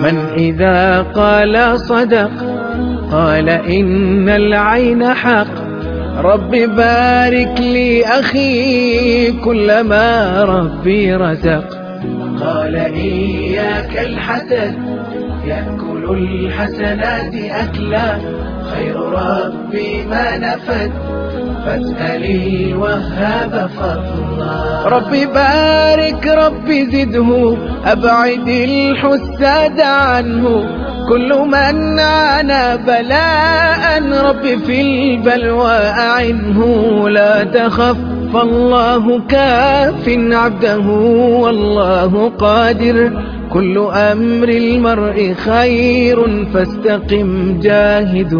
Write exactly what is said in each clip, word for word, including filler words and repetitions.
من إذا قال صدق، قال إن العين حق. رب بارك لي أخي كلما ربي رزق. قال إياك الحسد، يأكل الحسنات أكلا. خير ربي ما نفد، فاسأل الوهاب فضلا. ربي بارك ربي زده، أبعد الحساد عنه. كل من عانى بلاء ربي في البلوى أعنه. لا تخف فالله كاف عبده، والله قادر. كل أمر المرء خير، فاستقم جاهد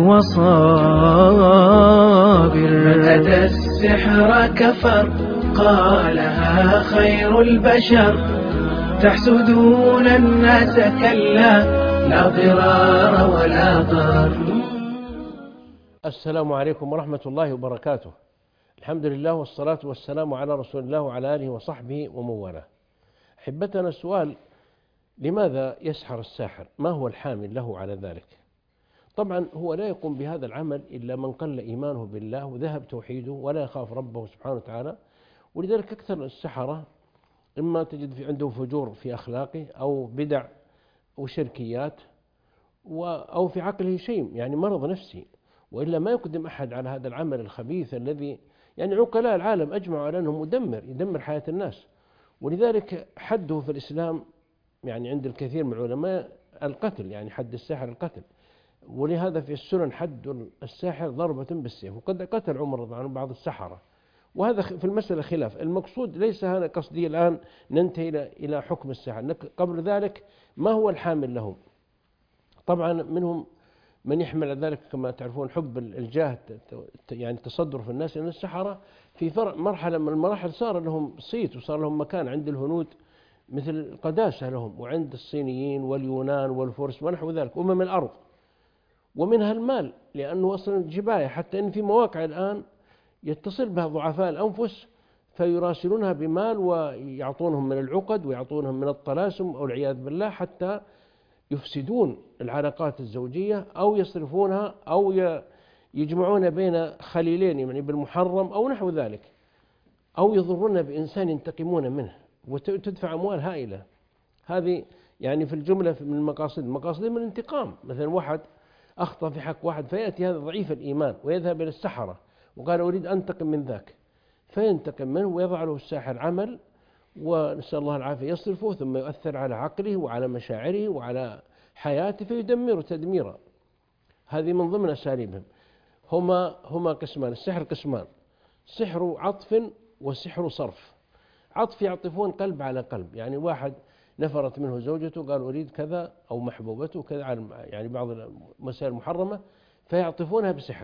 وصابر. من أتى السحر كفر، قالها خير البشر. تحسدون الناس كلا، لا ضرار ولا ضرر. السلام عليكم ورحمة الله وبركاته. الحمد لله والصلاة والسلام على رسول الله وعلى آله وصحبه ومن والاه. أحبتنا، السؤال: لماذا يسحر الساحر؟ ما هو الحامل له على ذلك؟ طبعا هو لا يقوم بهذا العمل إلا من قل إيمانه بالله وذهب توحيده ولا يخاف ربه سبحانه وتعالى. ولذلك أكثر السحرة إما تجد في عنده فجور في أخلاقه، أو بدع وشركيات، أو في عقله شيء يعني مرض نفسي، وإلا ما يقدم أحد على هذا العمل الخبيث الذي يعني عقلاء العالم أجمعوا على أنه مدمر، يدمر حياة الناس. ولذلك حده في الإسلام يعني عند الكثير من العلماء القتل، يعني حد الساحر القتل. ولهذا في السنن حد الساحر ضربة بالسيف، وقد قتل عمر رضي الله عنه بعض السحرة. وهذا في المسألة خلاف. المقصود ليس هذا قصدي الآن ننتهي إلى حكم الساحر، قبل ذلك ما هو الحامل له؟ طبعا منهم من يحمل ذلك كما تعرفون حب الجاه، يعني تصدر في الناس، لأن السحرة في مرحلة من المراحل صار لهم صيت وصار لهم مكان عند الهنود مثل القداسة لهم، وعند الصينيين واليونان والفرس ونحو ذلك أمم الأرض. ومنها المال، لأنه أصلا جباية، حتى إن في مواقع الآن يتصل بها ضعفاء الأنفس فيراسلونها بمال ويعطونهم من العقد ويعطونهم من الطلاسم أو العياذ بالله، حتى يفسدون العلاقات الزوجية أو يصرفونها أو يجمعون بين خليلين يعني بالمحرم أو نحو ذلك، أو يضرون بإنسان ينتقمون منه وتدفع أموال هائلة. هذه يعني في الجملة من المقاصد، مقاصد من الانتقام. مثلا واحد أخطأ في حق واحد، فيأتي هذا ضعيف الإيمان ويذهب إلى السحرة وقال أريد أن أنتقم من ذاك، فينتقم منه ويضع له الساحر عمل، ونسأل الله العافية، يصرفه ثم يؤثر على عقله وعلى مشاعره وعلى حياته فيدمره تدميرا. هذه من ضمن أساليبهم. هما هما قسمان، السحر قسمان: سحر عطف وسحر صرف. عطف يعطفون قلب على قلب، يعني واحد نفرت منه زوجته قال أريد كذا، أو محبوبته كذا، يعني بعض المسائل المحرمة، فيعطفونها بسحر.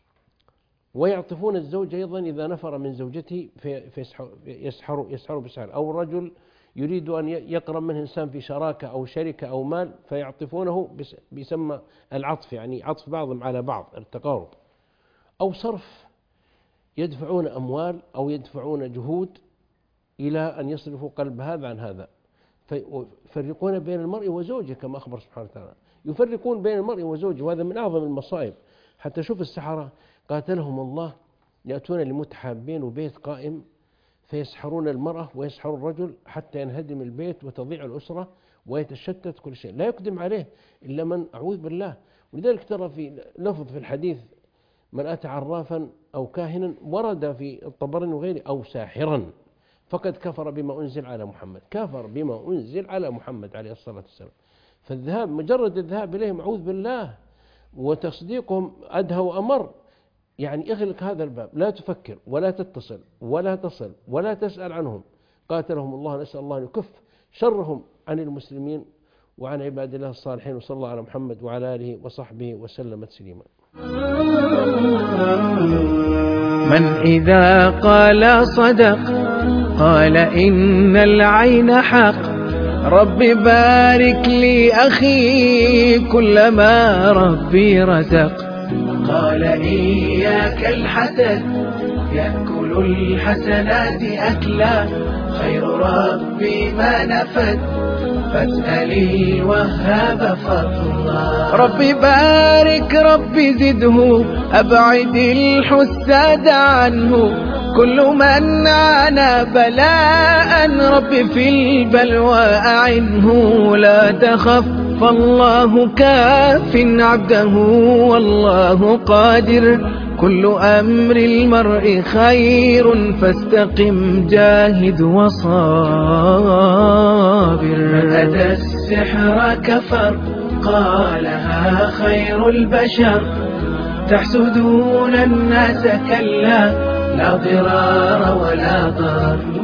ويعطفون الزوج أيضا إذا نفر من زوجته فيسحر يسحر بسحر. أو الرجل يريد أن يقرب منه إنسان في شراكة أو شركة أو مال فيعطفونه، بيسمى العطف، يعني عطف بعضهم على بعض، التقارب. أو صرف، يدفعون أموال أو يدفعون جهود إلى أن يصرفوا قلب هذا عن هذا، فيفرقون بين المرء وزوجه كما أخبر سبحانه وتعالى. يفرقون بين المرء وزوجه، وهذا من أعظم المصائب. حتى شوف السحرة قاتلهم الله، يأتون لمتحابين وبيت قائم فيسحرون المرأة ويسحر الرجل حتى ينهدم البيت وتضيع الأسرة ويتشتت كل شيء، لا يقدم عليه إلا من أعوذ بالله. ولذلك ترى في لفظ في الحديث: من أتى عرافا أو كاهنا، ورد في الطبراني وغيره: أو ساحرا فقد كفر بما أنزل على محمد. كفر بما أنزل على محمد عليه الصلاة والسلام. فالذهاب، مجرد الذهاب إليهم أعوذ بالله وتصديقهم أدهى وأمر. يعني اغلق هذا الباب، لا تفكر ولا تتصل ولا تصل ولا تسأل عنهم. قاتلهم الله، نسأل الله أن يكف شرهم عن المسلمين وعن عباد الله الصالحين. وصلى الله على محمد وعلى آله وصحبه وسلم تسليما. من إذا قال صدق، قال إن العين حق. رب بارك لي أخي كلما ربي رزق. قال إياك الحسد، يأكل كل الحسنات أكلا، خير ربي ما نفد، فاسألي الوهاب فضلا. ربي بارك ربي زده، أبعد الحساد عنه، كل من عانى بلاء ربي في البلوى أعنه. لا تخف فالله كاف عبده والله قادر، كل أمر المرء خير، فاستقم جاهد وصابر. من أتى السحر كفر، قالها خير البشر، تحسدون الناس كلا، لا ضرار ولا ضر.